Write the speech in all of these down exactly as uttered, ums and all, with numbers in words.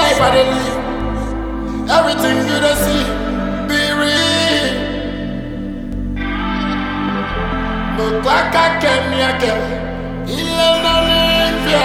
life I dey live. Everything you dey see, be real. Look like I came here again. Ile na nifia.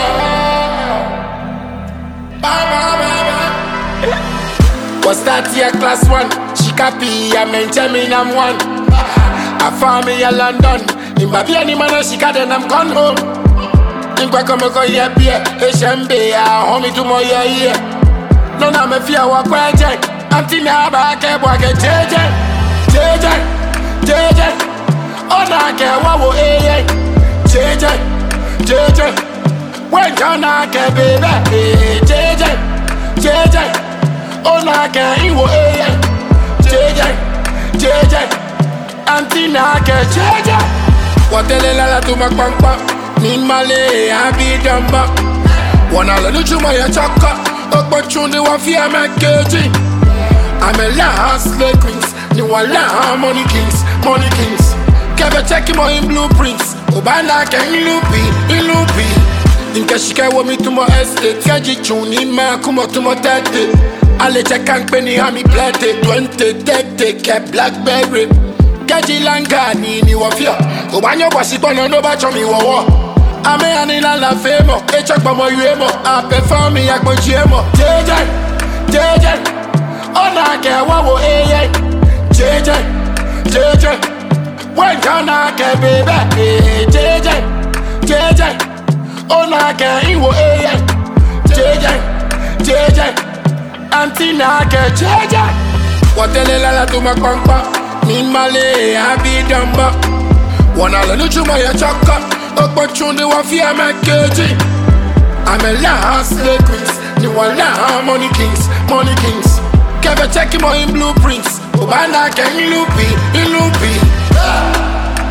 Bye bye bye bye. Was that year class one? She copy, I maintain me I'm one. I found me in London. In Babi any man she got and I'm gone home. In Kwakomoko yeah beer, Hembe, I hold me to my year. No na me fear walk right. Auntie na ba ke boy ke J J J J J J. Oh na ke wa wo eh J J J J. When na ke baby J J J J. Oh na ke iwo eh J J J J. Auntie na ke J J. Wotele la la tu makpampa. Nin male happy jamba. Wana la lu chuma ya chaka. Opportunity wa fear me keji. I'm a last slave queens. Ni wala money kings, money kings. Kebe checking my in blueprints. Obana ke ilupi, ilupi. Inke shike wo mi to my estate. Keji chuni ma kumo to my tete. Ale check and penny hami plate. Twenty thirty ke blackberry. Keji langa ni ni wa fear. Obanyo basi kono no ba chomi wo wo. Ame anila la femo. E check pa mo yuemo. A perform mi yak mo jiemo. J J J J. Oh na ke wa wo eh J J J J. When na ke baby J J J J. Oh na ke iwo eh J J J J. Auntie na ke J J. Wotele la la tu makpampa. Nin male happy jamba. Wana la lu chuma ya chaka. Opportunity wa fear me keji. I'm a last slave queens. Ni wala money kings, money kings. Kebe checking my in blueprints. Obana ke ilupi, ilupi.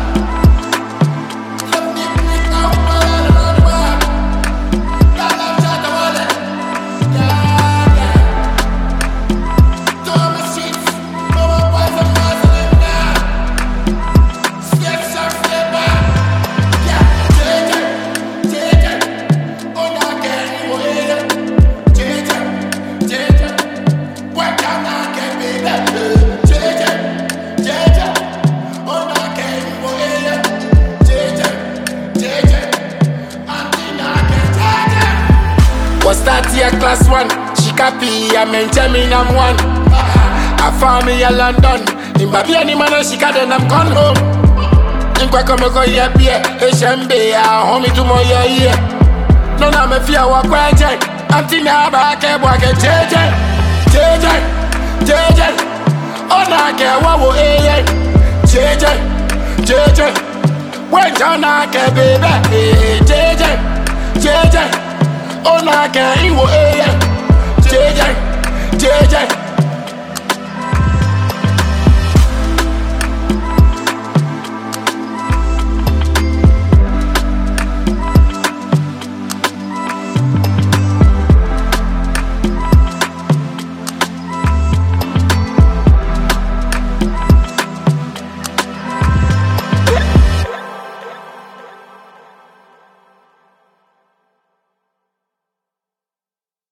Was that year class one? She copy, I maintain me I'm one. I found me in London. In Babi any man she got and I'm gone home. In Kwakomoko yeah beer, Hembe, I hold me to my year. No na me fear walk right. Auntie na ba ke boy ke J J J J J J. Oh na ke wa wo eh J J J J. When na ke baby J J J J. Oh na ke iwo eh J J J J.